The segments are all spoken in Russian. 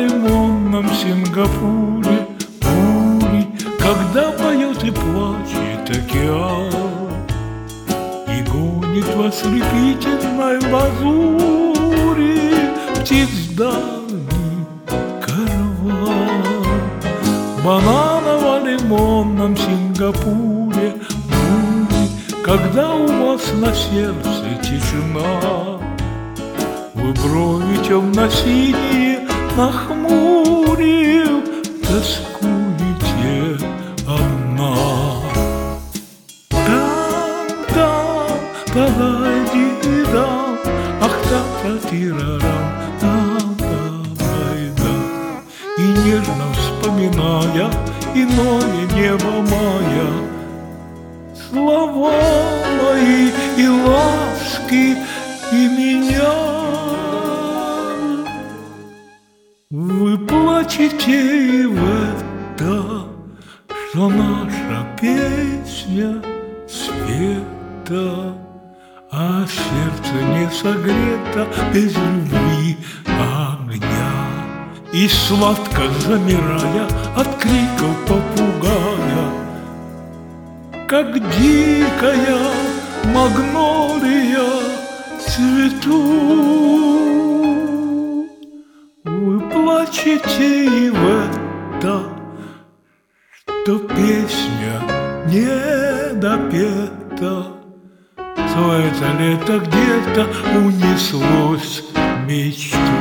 лимонном Сингапуре бури, когда поет и плачет океан, и гонит в ослепительной лазури птиц давний караван. В бананово-лимонном Сингапуре бури, когда у вас на сердце тишина, вы брови темно-синие нахмурив, тоскуете одна. Там-там, та-дай-ди-дам, ах, та-та-ти-ра-рам, там-та-дай-дам. И нежно вспоминая иное небо мая, слова мои и ласки, и меня. Вы плачете и в это, что наша песня света, а сердце не согрето без любви огня. И сладко замирая от криков попугая, как дикая магнолия цвету, вы плачете и в это, что песня не допета, что это лето где-то унеслось мечту.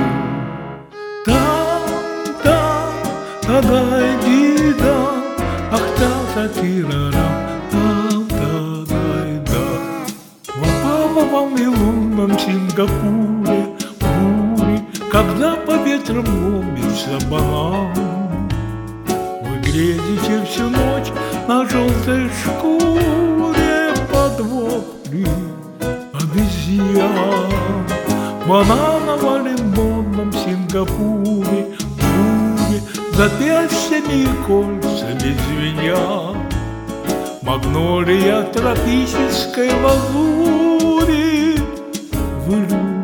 Там-там, та-дай-ди-дам, ах, та-та-ти-ра-рам, там-та-дай-дам. В лунном Сингапуре бури, когда по ветрам ломится банан, вы грезите всю ночь на желтой шкуре под вопли обезьян. В бананово-лимонном Сингапуре бури, запястьями и кольцами звеня, магнолия тропической лазури, вы любите